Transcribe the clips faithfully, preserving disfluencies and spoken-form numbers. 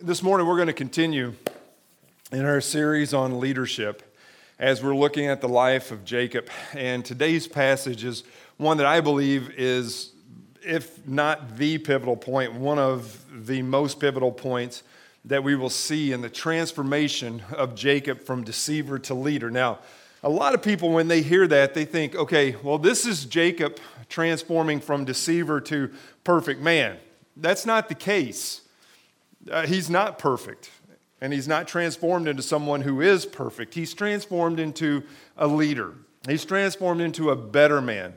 This morning we're going to continue in our series on leadership as we're looking at the life of Jacob. And today's passage is one that I believe is, if not the pivotal point, one of the most pivotal points that we will see in the transformation of Jacob from deceiver to leader. Now, a lot of people, when they hear that, they think, okay, well, this is Jacob transforming from deceiver to perfect man. That's not the case. Uh, he's not perfect, and he's not transformed into someone who is perfect. He's transformed into a leader. He's transformed into a better man,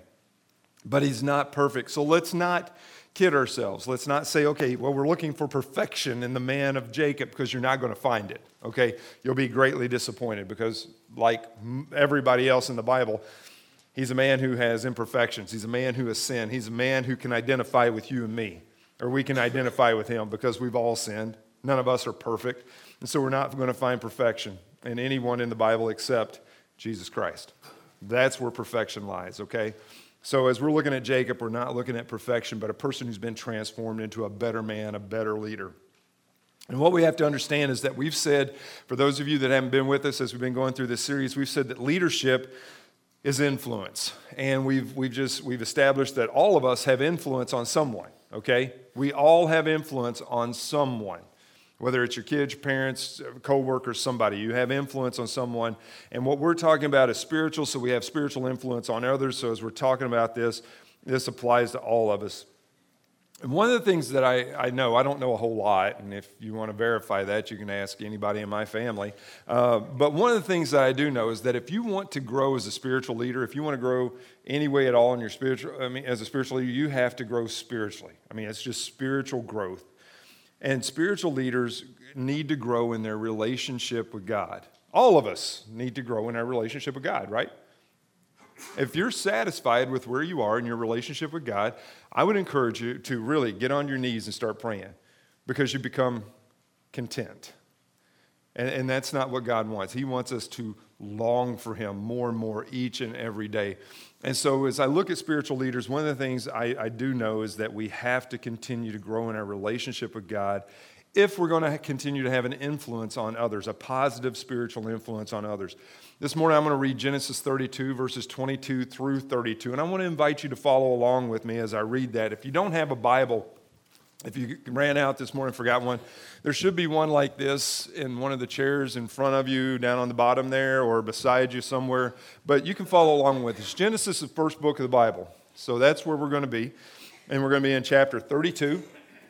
but he's not perfect. So let's not kid ourselves. Let's not say, okay, well, we're looking for perfection in the man of Jacob, because you're not going to find it, okay? You'll be greatly disappointed because, like everybody else in the Bible, he's a man who has imperfections. He's a man who has sinned. He's a man who can identify with you and me. Or we can identify with him because we've all sinned. None of us are perfect. And so we're not going to find perfection in anyone in the Bible except Jesus Christ. That's where perfection lies, okay? So as we're looking at Jacob, we're not looking at perfection, but a person who's been transformed into a better man, a better leader. And what we have to understand is that we've said, for those of you that haven't been with us as we've been going through this series, we've said that leadership is influence. And we've we've just we've established that all of us have influence on someone, okay? We all have influence on someone. Whether it's your kids, your parents, co-workers, somebody, you have influence on someone. And what we're talking about is spiritual, so we have spiritual influence on others. So as we're talking about this, this applies to all of us. And one of the things that I, I know, I don't know a whole lot, and if you want to verify that, you can ask anybody in my family. Uh, but one of the things that I do know is that if you want to grow as a spiritual leader, if you want to grow any way at all in your spiritual, I mean, as a spiritual leader, you have to grow spiritually. I mean, it's just spiritual growth. And spiritual leaders need to grow in their relationship with God. All of us need to grow in our relationship with God, right? If you're satisfied with where you are in your relationship with God, I would encourage you to really get on your knees and start praying, because you become content. And, and that's not what God wants. He wants us to long for him more and more each and every day. And so as I look at spiritual leaders, one of the things I, I do know is that we have to continue to grow in our relationship with God if we're going to continue to have an influence on others, a positive spiritual influence on others. This morning I'm going to read Genesis thirty-two, verses twenty-two through thirty-two, and I want to invite you to follow along with me as I read that. If you don't have a Bible, if you ran out this morning and forgot one, there should be one like this in one of the chairs in front of you, down on the bottom there, or beside you somewhere. But you can follow along with us. Genesis is the first book of the Bible, so that's where we're going to be. And we're going to be in chapter thirty-two,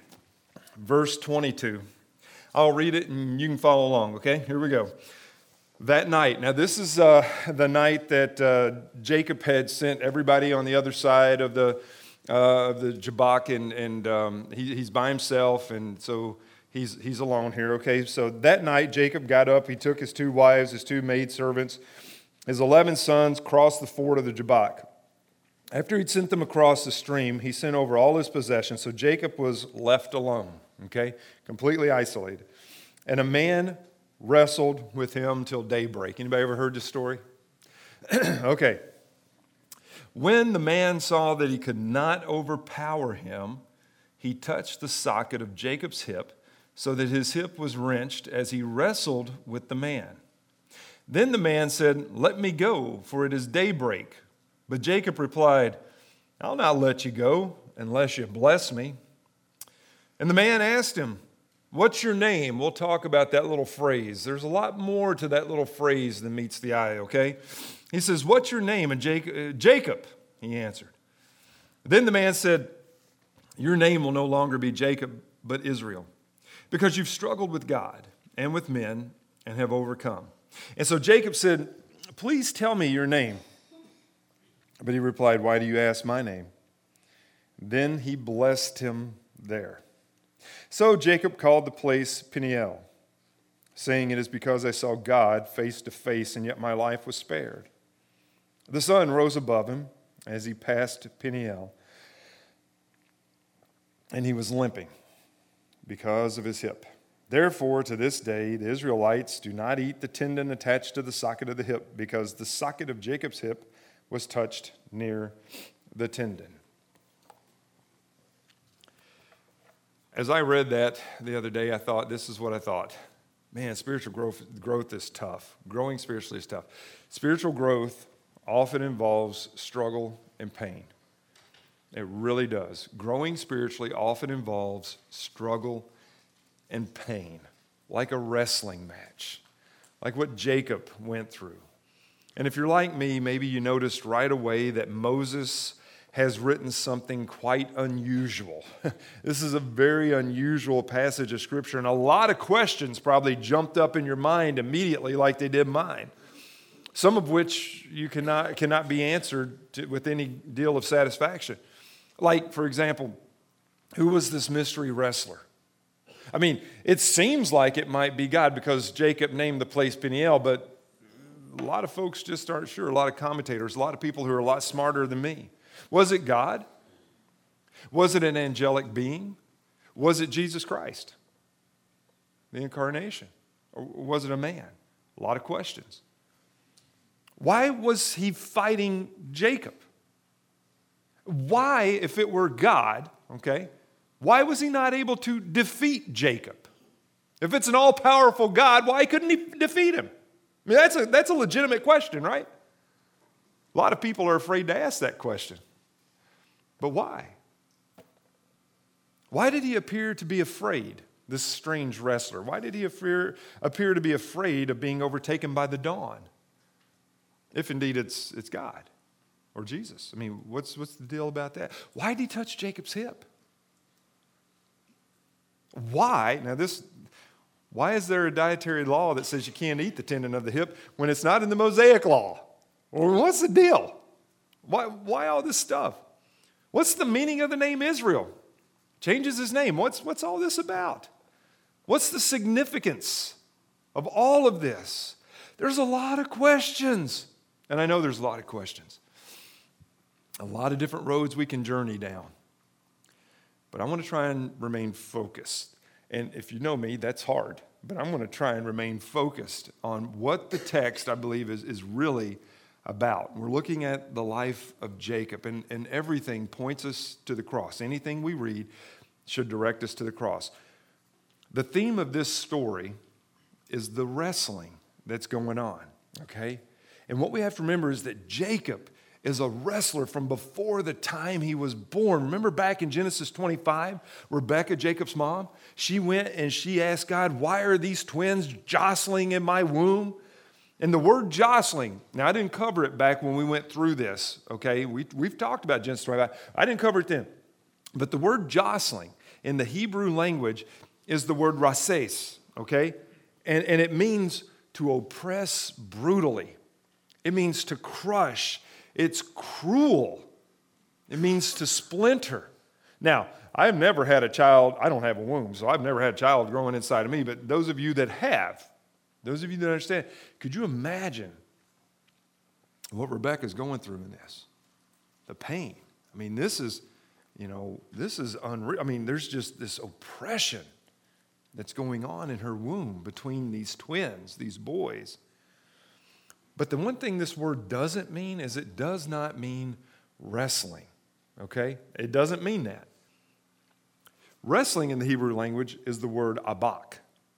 verse twenty-two. I'll read it and you can follow along, okay? Here we go. That night, now this is uh, the night that uh, Jacob had sent everybody on the other side of the Uh, of the Jabbok, and, and um, he, he's by himself, and so he's he's alone here, okay? So that night, Jacob got up, he took his two wives, his two maidservants, his eleven sons, crossed the ford of the Jabbok. After he'd sent them across the stream, he sent over all his possessions, so Jacob was left alone, okay? Completely isolated. And a man wrestled with him till daybreak. Anybody ever heard this story? Okay. When the man saw that he could not overpower him, he touched the socket of Jacob's hip, so that his hip was wrenched as he wrestled with the man. Then the man said, "Let me go, for it is daybreak." But Jacob replied, "I'll not let you go unless you bless me." And the man asked him, "What's your name?" We'll talk about that little phrase. There's a lot more to that little phrase than meets the eye, okay? He says, "What's your name?" And Jacob, uh, Jacob, he answered. Then the man said, "Your name will no longer be Jacob, but Israel, because you've struggled with God and with men and have overcome." And so Jacob said, "Please tell me your name." But he replied, "Why do you ask my name?" Then he blessed him there. So Jacob called the place Peniel, saying, "It is because I saw God face to face, and yet my life was spared." The sun rose above him as he passed Peniel, and he was limping because of his hip. Therefore, to this day, the Israelites do not eat the tendon attached to the socket of the hip, because the socket of Jacob's hip was touched near the tendon. As I read that the other day, I thought, this is what I thought. Man, spiritual growth, growth is tough. Growing spiritually is tough. Spiritual growth often involves struggle and pain. It really does. Growing spiritually often involves struggle and pain, like a wrestling match, like what Jacob went through. And if you're like me, maybe you noticed right away that Moses has written something quite unusual. This is a very unusual passage of Scripture, and a lot of questions probably jumped up in your mind immediately like they did mine, some of which you cannot, cannot be answered to, with any deal of satisfaction. Like, for example, who was this mystery wrestler? I mean, it seems like it might be God because Jacob named the place Peniel, but a lot of folks just aren't sure. A lot of commentators, a lot of people who are a lot smarter than me. Was it God? Was it an angelic being? Was it Jesus Christ, the incarnation? Or was it a man? A lot of questions. Why was he fighting Jacob? Why, if it were God, okay, why was he not able to defeat Jacob? If it's an all-powerful God, why couldn't he defeat him? I mean, that's a, that's a legitimate question, right? A lot of people are afraid to ask that question. But why? Why did he appear to be afraid, this strange wrestler? Why did he appear, appear to be afraid of being overtaken by the dawn? If indeed it's, it's God or Jesus. I mean, what's, what's the deal about that? Why did he touch Jacob's hip? Why? Now this, why is there a dietary law that says you can't eat the tendon of the hip when it's not in the Mosaic law? Well, what's the deal? Why, why all this stuff? What's the meaning of the name Israel? Changes his name. What's, what's all this about? What's the significance of all of this? There's a lot of questions. And I know there's a lot of questions. A lot of different roads we can journey down. But I want to try and remain focused. And if you know me, that's hard. But I'm going to try and remain focused on what the text, I believe, is, is really about. We're looking at the life of Jacob, and, and everything points us to the cross. Anything we read should direct us to the cross. The theme of this story is the wrestling that's going on, okay? And what we have to remember is that Jacob is a wrestler from before the time he was born. Remember back in Genesis twenty-five, Rebekah, Jacob's mom, she went and she asked God, why are these twins jostling in my womb? And the word jostling, now I didn't cover it back when we went through this, okay? We, we've talked about Genesis twenty-five. I didn't cover it then. But the word jostling in the Hebrew language is the word rases, okay? And, and it means to oppress brutally. It means to crush. It's cruel. It means to splinter. Now, I've never had a child, I don't have a womb, so I've never had a child growing inside of me, but those of you that have, those of you that understand, could you imagine what Rebekah's going through in this? The pain. I mean, this is, you know, this is unreal. I mean, there's just this oppression that's going on in her womb between these twins, these boys. But the one thing this word doesn't mean is it does not mean wrestling, okay? It doesn't mean that. Wrestling in the Hebrew language is the word abak.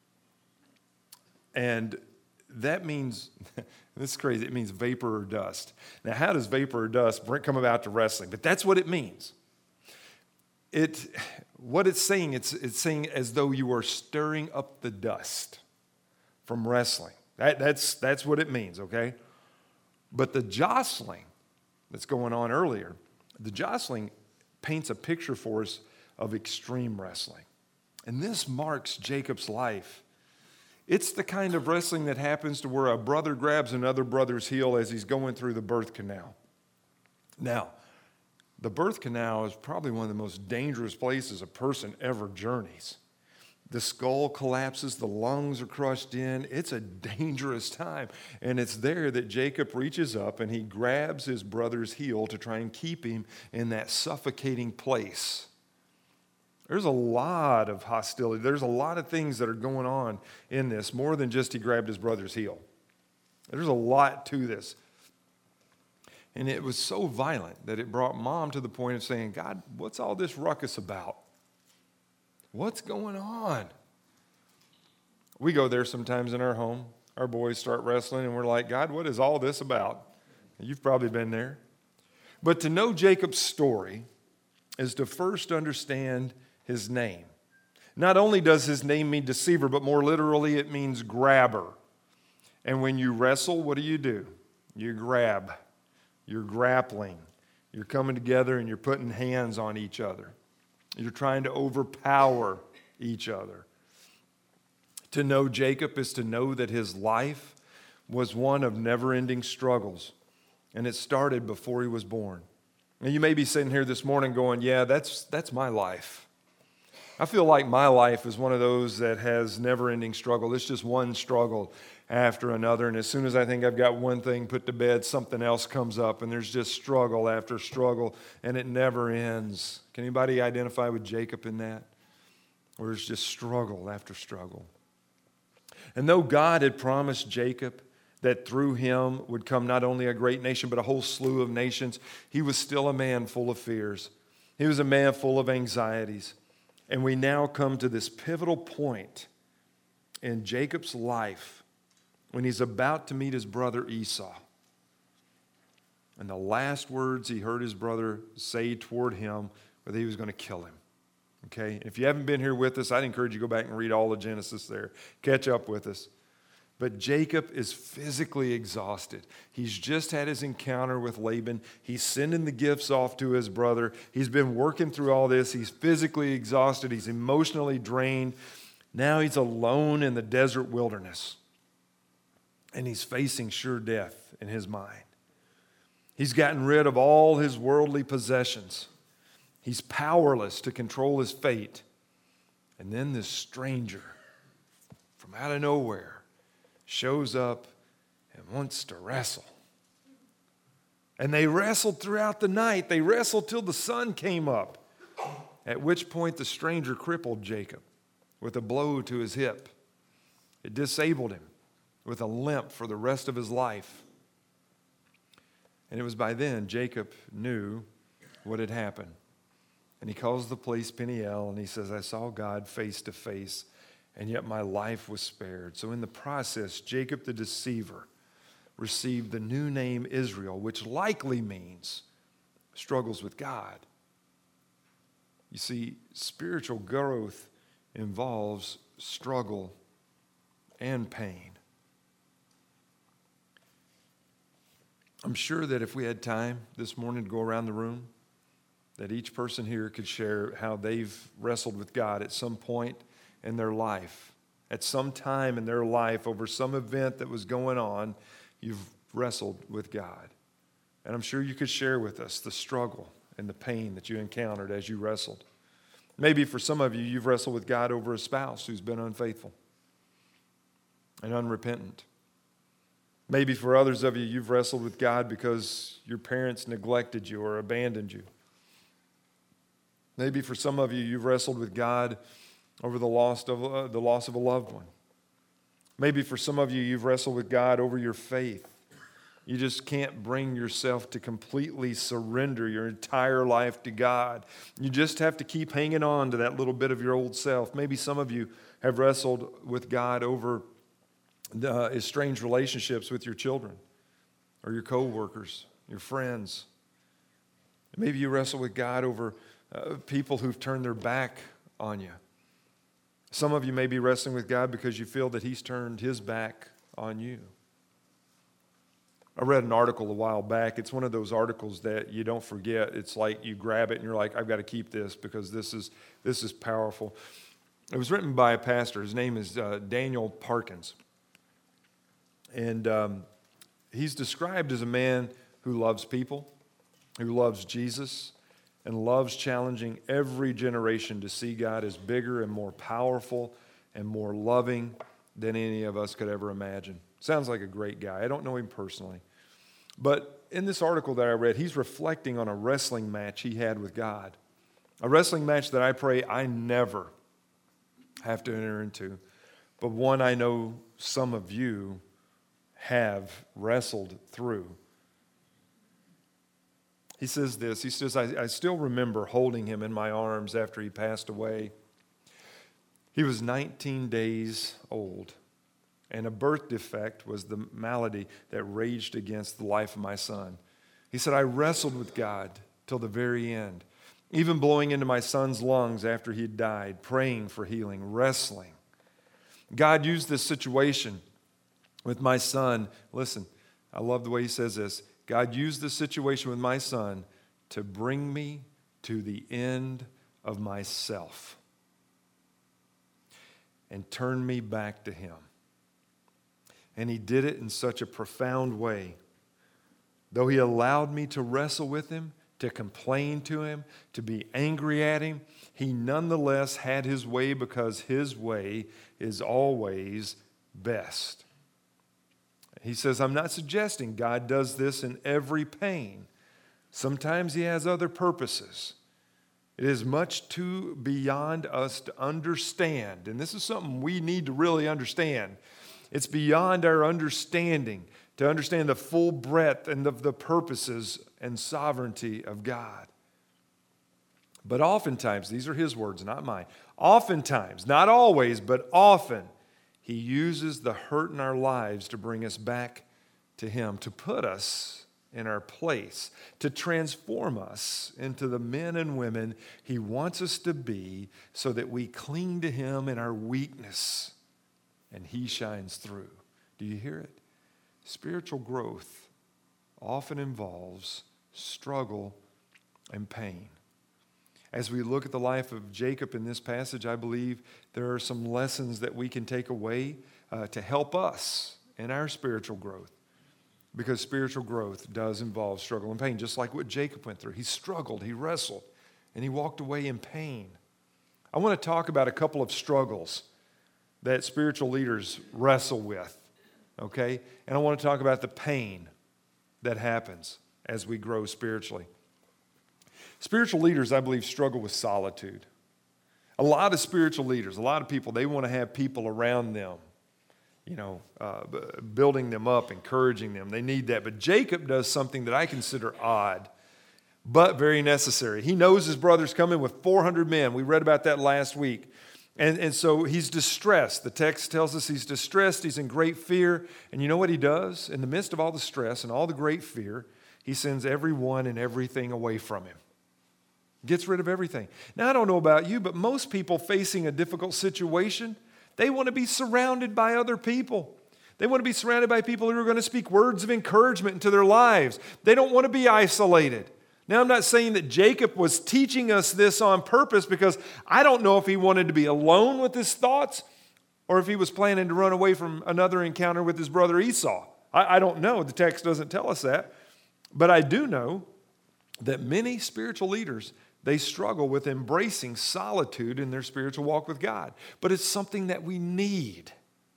And that means, this is crazy, it means vapor or dust. Now, how does vapor or dust come about to wrestling? But that's what it means. It, what it's saying, it's, it's saying as though you are stirring up the dust from wrestling. That, that's, that's what it means, okay? But the jostling that's going on earlier, the jostling paints a picture for us of extreme wrestling. And this marks Jacob's life. It's the kind of wrestling that happens to where a brother grabs another brother's heel as he's going through the birth canal. Now, the birth canal is probably one of the most dangerous places a person ever journeys. The skull collapses, the lungs are crushed in. It's a dangerous time. And it's there that Jacob reaches up and he grabs his brother's heel to try and keep him in that suffocating place. There's a lot of hostility. There's a lot of things that are going on in this, more than just he grabbed his brother's heel. There's a lot to this. And it was so violent that it brought mom to the point of saying, God, what's all this ruckus about? What's going on? We go there sometimes in our home. Our boys start wrestling, and we're like, God, what is all this about? You've probably been there. But to know Jacob's story is to first understand his name. Not only does his name mean deceiver, but more literally it means grabber. And when you wrestle, what do you do? You grab. You're grappling. You're coming together and you're putting hands on each other. You're trying to overpower each other. To know Jacob is to know that his life was one of never-ending struggles. And it started before he was born. And you may be sitting here this morning going, yeah, that's, that's my life. I feel like my life is one of those that has never-ending struggle. It's just one struggle after another. And as soon as I think I've got one thing put to bed, something else comes up. And there's just struggle after struggle. And it never ends. Can anybody identify with Jacob in that? Where it's just struggle after struggle. And though God had promised Jacob that through him would come not only a great nation, but a whole slew of nations, he was still a man full of fears. He was a man full of anxieties. And we now come to this pivotal point in Jacob's life when he's about to meet his brother Esau. And the last words he heard his brother say toward him were that he was going to kill him. Okay? If you haven't been here with us, I'd encourage you to go back and read all of Genesis there. Catch up with us. But Jacob is physically exhausted. He's just had his encounter with Laban. He's sending the gifts off to his brother. He's been working through all this. He's physically exhausted. He's emotionally drained. Now he's alone in the desert wilderness. And he's facing sure death in his mind. He's gotten rid of all his worldly possessions. He's powerless to control his fate. And then this stranger from out of nowhere shows up and wants to wrestle. And they wrestled throughout the night. They wrestled till the sun came up, at which point the stranger crippled Jacob with a blow to his hip. It disabled him with a limp for the rest of his life. And it was by then Jacob knew what had happened. And he calls the place Peniel, and he says, I saw God face to face, and yet my life was spared. So in the process, Jacob the deceiver received the new name Israel, which likely means struggles with God. You see, spiritual growth involves struggle and pain. I'm sure that if we had time this morning to go around the room, that each person here could share how they've wrestled with God at some point in their life. At some time in their life, over some event that was going on, you've wrestled with God. And I'm sure you could share with us the struggle and the pain that you encountered as you wrestled. Maybe for some of you, you've wrestled with God over a spouse who's been unfaithful and unrepentant. Maybe for others of you, you've wrestled with God because your parents neglected you or abandoned you. Maybe for some of you, you've wrestled with God over the loss of, uh, the loss of a loved one. Maybe for some of you, you've wrestled with God over your faith. You just can't bring yourself to completely surrender your entire life to God. You just have to keep hanging on to that little bit of your old self. Maybe some of you have wrestled with God over uh, estranged relationships with your children or your co-workers, your friends. Maybe you wrestle with God over uh, people who've turned their back on you. Some of you may be wrestling with God because you feel that he's turned his back on you. I read an article a while back. It's one of those articles that you don't forget. It's like you grab it and you're like, I've got to keep this because this is this is powerful. It was written by a pastor. His name is uh, Daniel Parkins. And um, he's described as a man who loves people, who loves Jesus, and loves challenging every generation to see God as bigger and more powerful and more loving than any of us could ever imagine. Sounds like a great guy. I don't know him personally. But in this article that I read, he's reflecting on a wrestling match he had with God. A wrestling match that I pray I never have to enter into, but one I know some of you have wrestled through. He says this, he says, I, I still remember holding him in my arms after he passed away. He was nineteen days old, and a birth defect was the malady that raged against the life of my son. He said, I wrestled with God till the very end, even blowing into my son's lungs after he had died, praying for healing, wrestling. God used this situation with my son. Listen, I love the way he says this. God used this situation with my son to bring me to the end of myself and turn me back to him. And he did it in such a profound way. Though he allowed me to wrestle with him, to complain to him, to be angry at him, he nonetheless had his way because his way is always best. He says, I'm not suggesting God does this in every pain. Sometimes he has other purposes. It is much too beyond us to understand, and this is something we need to really understand. It's beyond our understanding to understand the full breadth and of the purposes and sovereignty of God. But oftentimes, these are his words, not mine. Oftentimes, not always, but often, he uses the hurt in our lives to bring us back to him, to put us in our place, to transform us into the men and women he wants us to be so that we cling to him in our weakness and he shines through. Do you hear it? Spiritual growth often involves struggle and pain. As we look at the life of Jacob in this passage, I believe there are some lessons that we can take away uh, to help us in our spiritual growth. Because spiritual growth does involve struggle and pain, just like what Jacob went through. He struggled, he wrestled, and he walked away in pain. I want to talk about a couple of struggles that spiritual leaders wrestle with, okay? And I want to talk about the pain that happens as we grow spiritually. Spiritual leaders, I believe, struggle with solitude. A lot of spiritual leaders, a lot of people, they want to have people around them, you know, uh, building them up, encouraging them. They need that. But Jacob does something that I consider odd, but very necessary. He knows his brother's coming with four hundred men. We read about that last week. And, and so he's distressed. The text tells us he's distressed. He's in great fear. And you know what he does? In the midst of all the stress and all the great fear, he sends everyone and everything away from him. Gets rid of everything. Now, I don't know about you, but most people facing a difficult situation, they want to be surrounded by other people. They want to be surrounded by people who are going to speak words of encouragement into their lives. They don't want to be isolated. Now, I'm not saying that Jacob was teaching us this on purpose, because I don't know if he wanted to be alone with his thoughts or if he was planning to run away from another encounter with his brother Esau. I, I don't know. The text doesn't tell us that. But I do know that many spiritual leaders, they struggle with embracing solitude in their spiritual walk with God. But it's something that we need.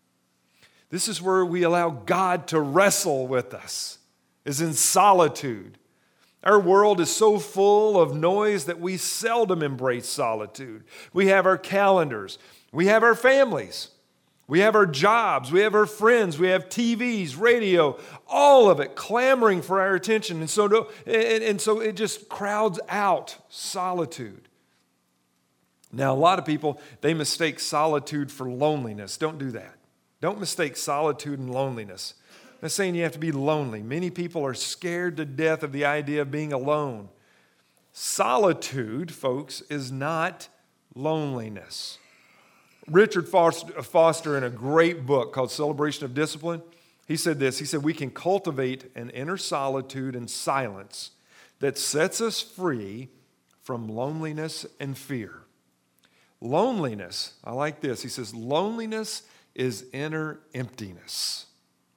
This is where we allow God to wrestle with us, is in solitude. Our world is so full of noise that we seldom embrace solitude. We have our calendars. We have our families. We have our jobs. We have our friends. We have T Vs, radio, all of it clamoring for our attention. And so, do, and, and so it just crowds out solitude. Now, a lot of people, they mistake solitude for loneliness. Don't do that. Don't mistake solitude and loneliness. I'm not saying you have to be lonely. Many people are scared to death of the idea of being alone. Solitude, folks, is not loneliness. Richard Foster, in a great book called Celebration of Discipline, he said this. He said, we can cultivate an inner solitude and silence that sets us free from loneliness and fear. Loneliness, I like this. He says, loneliness is inner emptiness.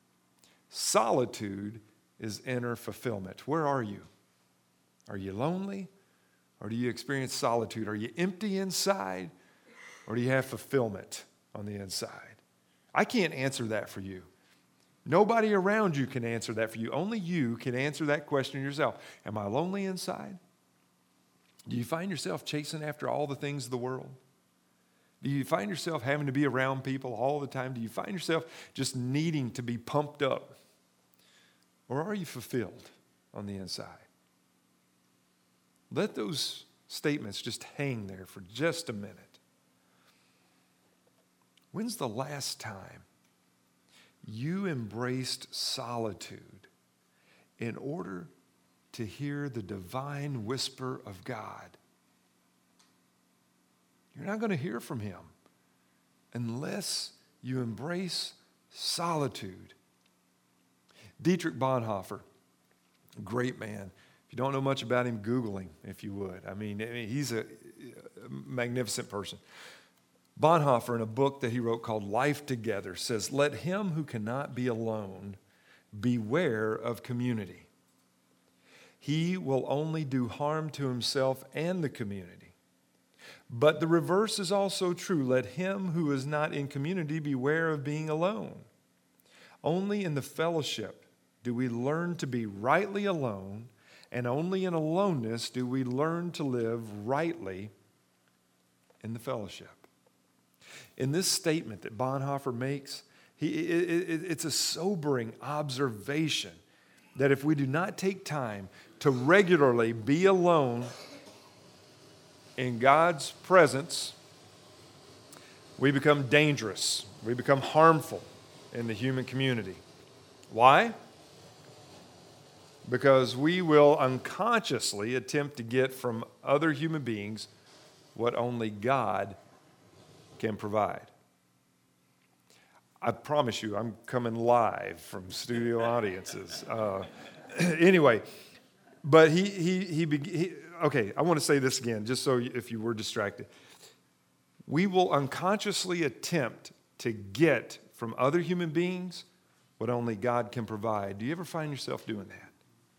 Solitude is inner fulfillment. Where are you? Are you lonely? Or do you experience solitude? Are you empty inside? Or do you have fulfillment on the inside? I can't answer that for you. Nobody around you can answer that for you. Only you can answer that question yourself. Am I lonely inside? Do you find yourself chasing after all the things of the world? Do you find yourself having to be around people all the time? Do you find yourself just needing to be pumped up? Or are you fulfilled on the inside? Let those statements just hang there for just a minute. When's the last time you embraced solitude in order to hear the divine whisper of God? You're not going to hear from him unless you embrace solitude. Dietrich Bonhoeffer, great man. If you don't know much about him, Google him if you would. I mean, he's a magnificent person. Bonhoeffer, in a book that he wrote called Life Together, says, "Let him who cannot be alone beware of community. He will only do harm to himself and the community. But the reverse is also true. Let him who is not in community beware of being alone. Only in the fellowship do we learn to be rightly alone, and only in aloneness do we learn to live rightly in the fellowship." In this statement that Bonhoeffer makes, he, it, it, it's a sobering observation that if we do not take time to regularly be alone in God's presence, we become dangerous. We become harmful in the human community. Why? Because we will unconsciously attempt to get from other human beings what only God can provide. I promise you, I'm coming live from studio audiences. Uh, anyway, but he, he, he, he, okay, I want to say this again, just so if you were distracted. We will unconsciously attempt to get from other human beings what only God can provide. Do you ever find yourself doing that?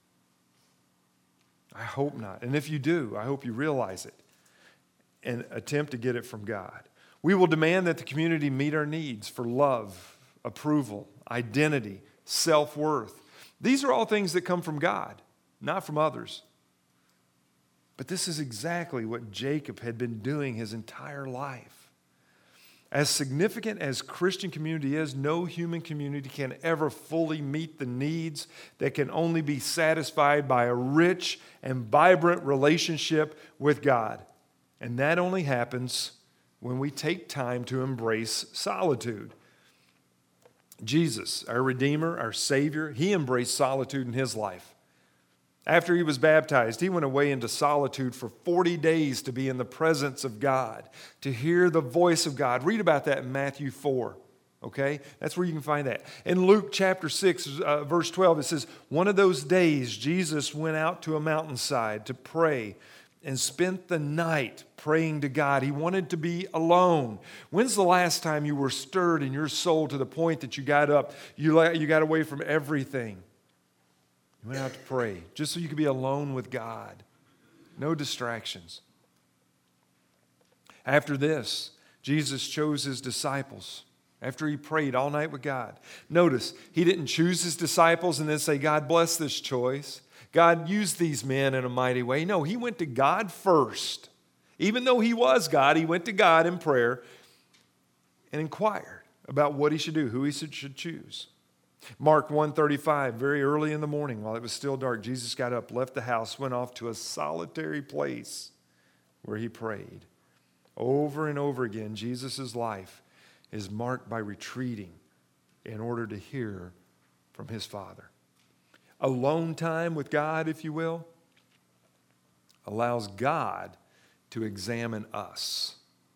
I hope not. And if you do, I hope you realize it and attempt to get it from God. We will demand that the community meet our needs for love, approval, identity, self-worth. These are all things that come from God, not from others. But this is exactly what Jacob had been doing his entire life. As significant as Christian community is, no human community can ever fully meet the needs that can only be satisfied by a rich and vibrant relationship with God. And that only happens when we take time to embrace solitude. Jesus, our Redeemer, our Savior, he embraced solitude in his life. After he was baptized, he went away into solitude for forty days to be in the presence of God, to hear the voice of God. Read about that in Matthew four, okay? That's where you can find that. In Luke chapter six, uh, verse twelve, it says, "One of those days, Jesus went out to a mountainside to pray and spent the night praying to God." He wanted to be alone. When's the last time you were stirred in your soul to the point that you got up, you, you got away from everything? You went out to pray just so you could be alone with God. No distractions. After this, Jesus chose his disciples after he prayed all night with God. Notice, he didn't choose his disciples and then say, "God bless this choice. God used these men in a mighty way." No, he went to God first. Even though he was God, he went to God in prayer and inquired about what he should do, who he should choose. Mark one thirty-five, very early in the morning, while it was still dark, Jesus got up, left the house, went off to a solitary place where he prayed. Over and over again, Jesus' life is marked by retreating in order to hear from his Father. Alone time with God, if you will, allows God to examine us.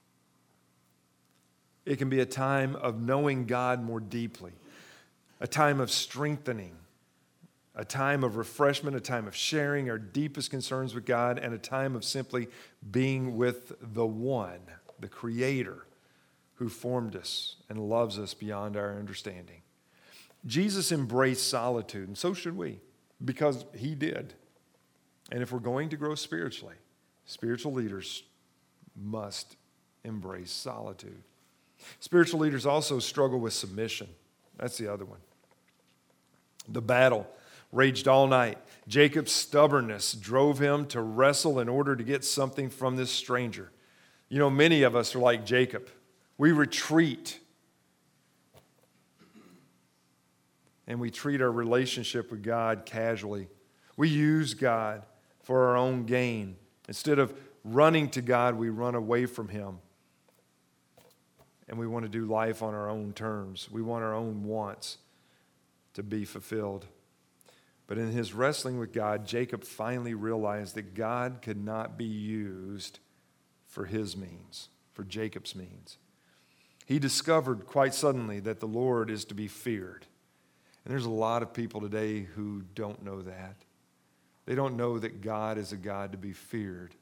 It can be a time of knowing God more deeply, a time of strengthening, a time of refreshment, a time of sharing our deepest concerns with God, and a time of simply being with the one, the Creator, who formed us and loves us beyond our understanding. Jesus embraced solitude, and so should we, because he did. And if we're going to grow spiritually, spiritual leaders must embrace solitude. Spiritual leaders also struggle with submission. That's the other one. The battle raged all night. Jacob's stubbornness drove him to wrestle in order to get something from this stranger. You know, many of us are like Jacob. We retreat. And we treat our relationship with God casually. We use God for our own gain. Instead of running to God, we run away from him. and we want to do life on our own terms. We want our own wants to be fulfilled. But in his wrestling with God, Jacob finally realized that God could not be used for his means, for Jacob's means. He discovered quite suddenly that the Lord is to be feared. And there's a lot of people today who don't know that. They don't know that God is a God to be feared,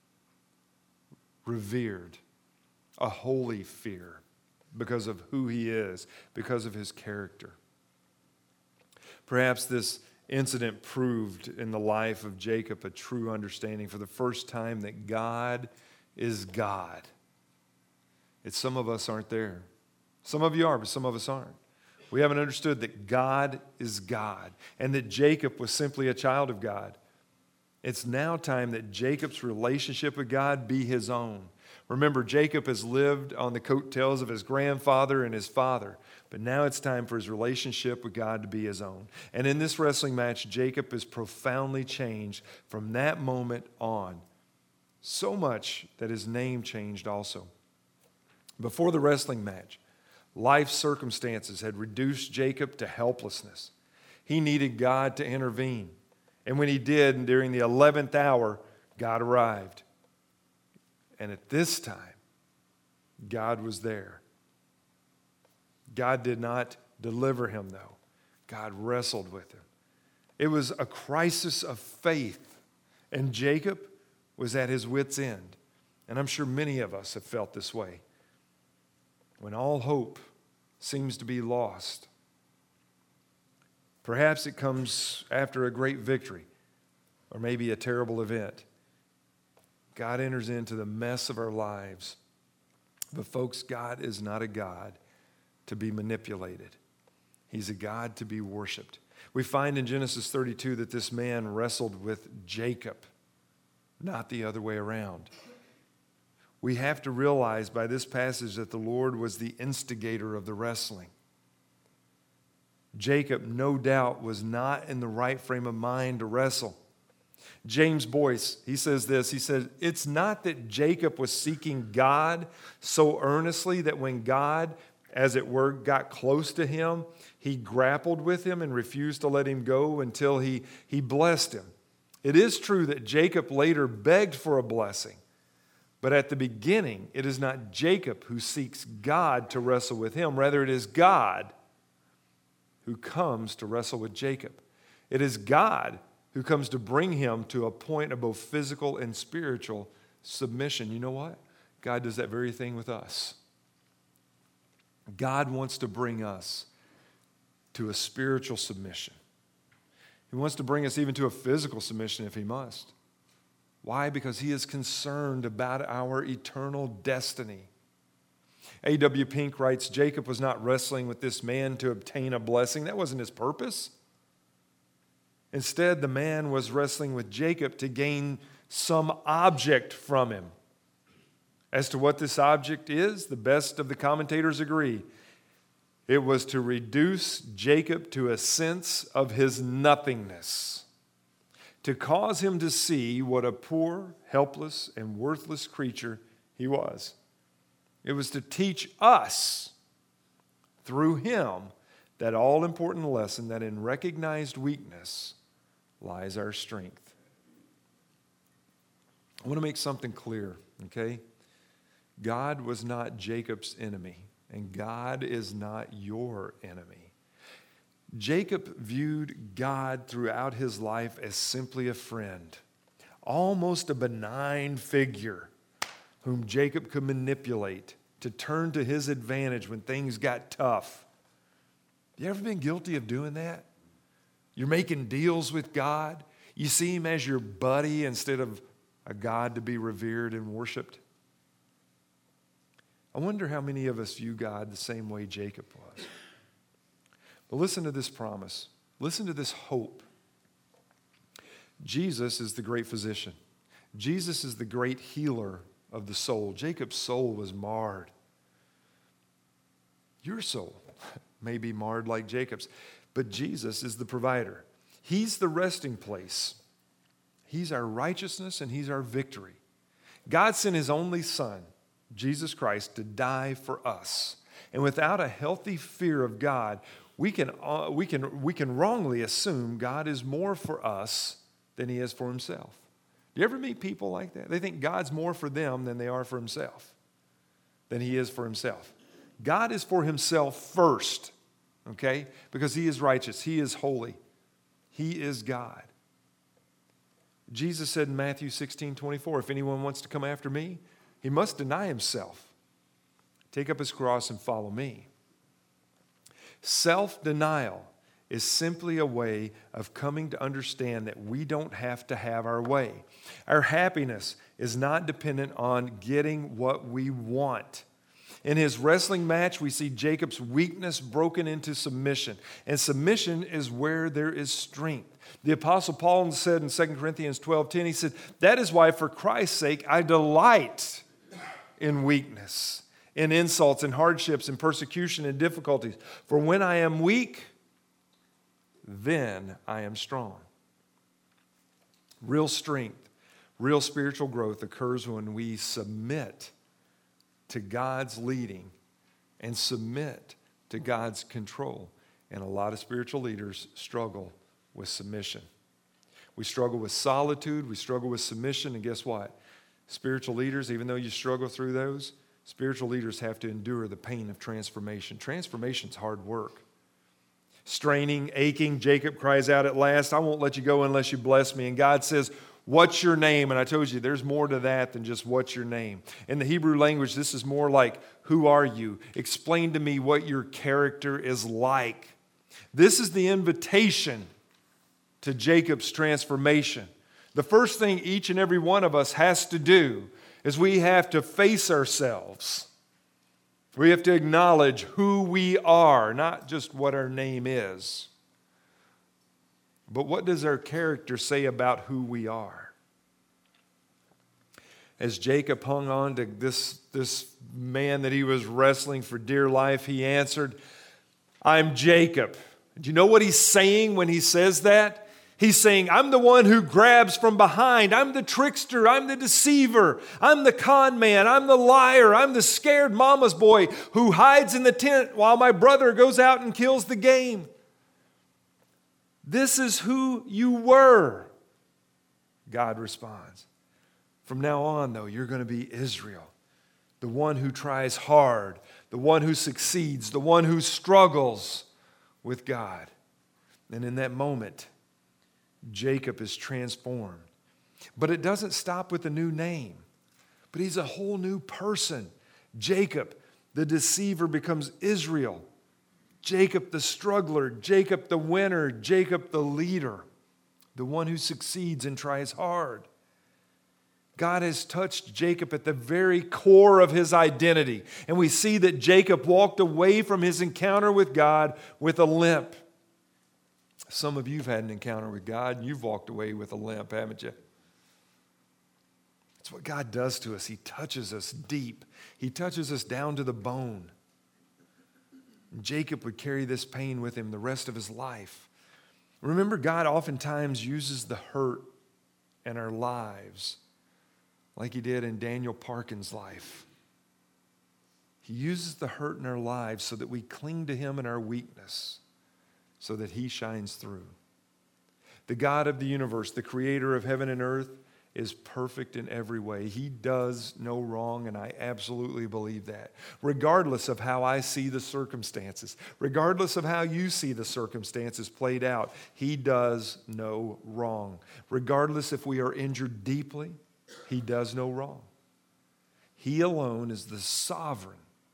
revered, a holy fear because of who he is, because of his character. Perhaps this incident proved in the life of Jacob a true understanding for the first time that God is God. It's some of us aren't there. Some of you are, but some of us aren't. We haven't understood that God is God and that Jacob was simply a child of God. It's now time that Jacob's relationship with God be his own. Remember, Jacob has lived on the coattails of his grandfather and his father, but now it's time for his relationship with God to be his own. And in this wrestling match, Jacob is profoundly changed from that moment on, so much that his name changed also. Before the wrestling match, life circumstances had reduced Jacob to helplessness. He needed God to intervene. And when he did, during the eleventh hour, God arrived. And at this time, God was there. God did not deliver him, though. God wrestled with him. It was a crisis of faith, and Jacob was at his wit's end. And I'm sure many of us have felt this way. When all hope seems to be lost, perhaps it comes after a great victory or maybe a terrible event. God enters into the mess of our lives. But folks, God is not a God to be manipulated. He's a God to be worshiped. We find in Genesis thirty-two that this man wrestled with Jacob, not the other way around. We have to realize by this passage that the Lord was the instigator of the wrestling. Jacob, no doubt, was not in the right frame of mind to wrestle. James Boyce, he says this, he says, it's not that Jacob was seeking God so earnestly that when God, as it were, got close to him, he grappled with him and refused to let him go until he, he blessed him. It is true that Jacob later begged for a blessing, but at the beginning, it is not Jacob who seeks God to wrestle with him. Rather, it is God who comes to wrestle with Jacob. It is God who comes to bring him to a point of both physical and spiritual submission. You know what? God does that very thing with us. God wants to bring us to a spiritual submission. He wants to bring us even to a physical submission if he must. Why? Because he is concerned about our eternal destiny. A W Pink writes, Jacob was not wrestling with this man to obtain a blessing. That wasn't his purpose. Instead, the man was wrestling with Jacob to gain some object from him. As to what this object is, the best of the commentators agree. It was to reduce Jacob to a sense of his nothingness, to cause him to see what a poor, helpless, and worthless creature he was. It was to teach us, through him, that all-important lesson that in recognized weakness lies our strength. I want to make something clear, okay? God was not Jacob's enemy, and God is not your enemy. Jacob viewed God throughout his life as simply a friend, almost a benign figure whom Jacob could manipulate to turn to his advantage when things got tough. You ever been guilty of doing that? You're making deals with God. You see him as your buddy instead of a God to be revered and worshiped. I wonder how many of us view God the same way Jacob was. But listen to this promise. Listen to this hope. Jesus is the great physician. Jesus is the great healer of the soul. Jacob's soul was marred. Your soul may be marred like Jacob's, but Jesus is the provider. He's the resting place. He's our righteousness and he's our victory. God sent his only son Jesus Christ, to die for us. And without a healthy fear of God, we can, uh, we can, we can wrongly assume God is more for us than he is for himself. Do you ever meet people like that? They think God's more for them than they are for himself, than he is for himself. God is for himself first, okay? Because he is righteous. He is holy. He is God. Jesus said in Matthew sixteen twenty-four, if anyone wants to come after me, he must deny himself, take up his cross and follow me. Self-denial is simply a way of coming to understand that we don't have to have our way. Our happiness is not dependent on getting what we want. In his wrestling match, we see Jacob's weakness broken into submission. And submission is where there is strength. The Apostle Paul said in Second Corinthians twelve ten, he said, that is why for Christ's sake I delight in weakness, in insults, in hardships, in persecution, in difficulties. For when I am weak, then I am strong. Real strength, real spiritual growth occurs when we submit to God's leading and submit to God's control. And a lot of spiritual leaders struggle with submission. We struggle with solitude, we struggle with submission, and guess what? Spiritual leaders, even though you struggle through those, spiritual leaders have to endure the pain of transformation. Transformation's hard work. Straining, aching, Jacob cries out at last, I won't let you go unless you bless me. And God says, what's your name? And I told you, there's more to that than just what's your name. In the Hebrew language, this is more like, who are you? Explain to me what your character is like. This is the invitation to Jacob's transformation. The first thing each and every one of us has to do is we have to face ourselves. We have to acknowledge who we are, not just what our name is. But what does our character say about who we are? As Jacob hung on to this, this man that he was wrestling for dear life, he answered, I'm Jacob. Do you know what he's saying when he says that? He's saying, I'm the one who grabs from behind. I'm the trickster. I'm the deceiver. I'm the con man. I'm the liar. I'm the scared mama's boy who hides in the tent while my brother goes out and kills the game. This is who you were. God responds. From now on, though, you're going to be Israel, the one who tries hard, the one who succeeds, the one who struggles with God. And in that moment, Jacob is transformed. But it doesn't stop with a new name, but he's a whole new person. Jacob, the deceiver, becomes Israel. Jacob, the struggler. Jacob, the winner. Jacob, the leader, the one who succeeds and tries hard. God has touched Jacob at the very core of his identity. And we see that Jacob walked away from his encounter with God with a limp. Some of you have had an encounter with God and you've walked away with a limp, haven't you? That's what God does to us. He touches us deep. He touches us down to the bone. And Jacob would carry this pain with him the rest of his life. Remember, God oftentimes uses the hurt in our lives like he did in Daniel Parkin's life. He uses the hurt in our lives so that we cling to him in our weakness, so that he shines through. The God of the universe, the creator of heaven and earth, is perfect in every way. He does no wrong, and I absolutely believe that. Regardless of how I see the circumstances, regardless of how you see the circumstances played out, he does no wrong. Regardless if we are injured deeply, he does no wrong. He alone is the sovereign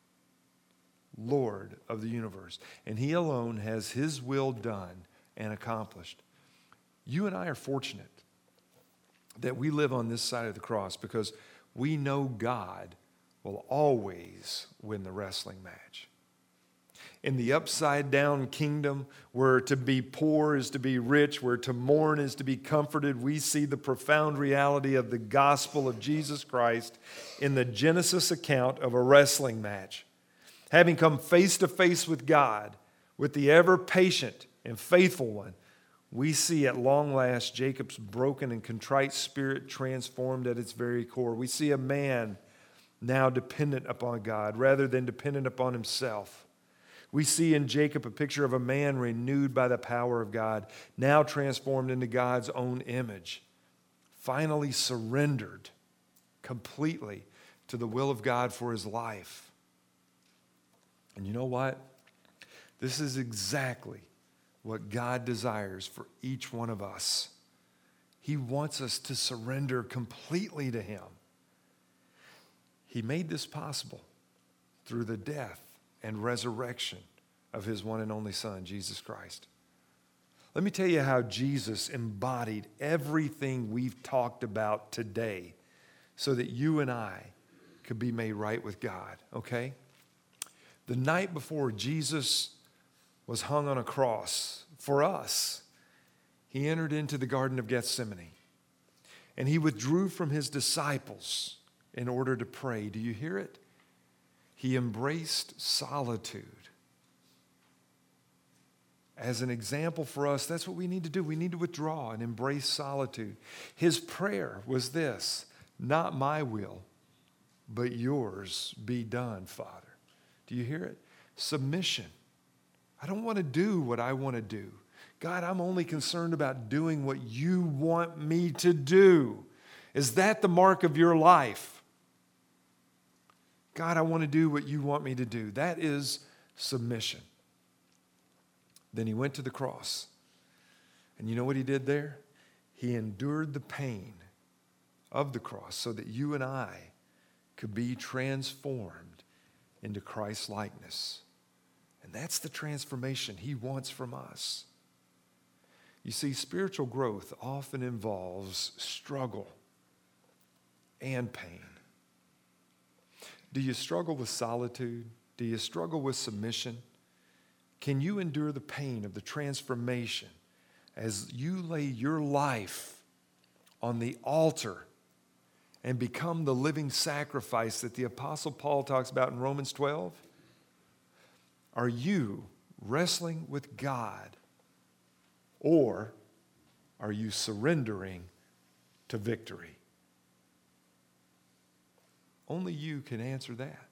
Lord of the universe, and he alone has his will done and accomplished. You and I are fortunate that we live on this side of the cross because we know God will always win the wrestling match. In the upside down kingdom, where to be poor is to be rich, where to mourn is to be comforted, we see the profound reality of the gospel of Jesus Christ in the Genesis account of a wrestling match. Having come face to face with God, with the ever patient and faithful one, we see at long last Jacob's broken and contrite spirit transformed at its very core. We see a man now dependent upon God rather than dependent upon himself. We see in Jacob a picture of a man renewed by the power of God, now transformed into God's own image, finally surrendered completely to the will of God for his life. And you know what? This is exactly what God desires for each one of us. He wants us to surrender completely to him. He made this possible through the death and resurrection of his one and only Son, Jesus Christ. Let me tell you how Jesus embodied everything we've talked about today so that you and I could be made right with God, okay? The night before Jesus was hung on a cross for us, he entered into the Garden of Gethsemane, and he withdrew from his disciples in order to pray. Do you hear it? He embraced solitude. As an example for us, that's what we need to do. We need to withdraw and embrace solitude. His prayer was this: not my will, but yours be done, Father. Do you hear it? Submission. I don't want to do what I want to do. God, I'm only concerned about doing what you want me to do. Is that the mark of your life? God, I want to do what you want me to do. That is submission. Then he went to the cross. And you know what he did there? He endured the pain of the cross so that you and I could be transformed into Christ's likeness. And that's the transformation he wants from us. You see, spiritual growth often involves struggle and pain. Do you struggle with solitude? Do you struggle with submission? Can you endure the pain of the transformation as you lay your life on the altar and become the living sacrifice that the Apostle Paul talks about in Romans twelve? Are you wrestling with God, or are you surrendering to victory? Only you can answer that.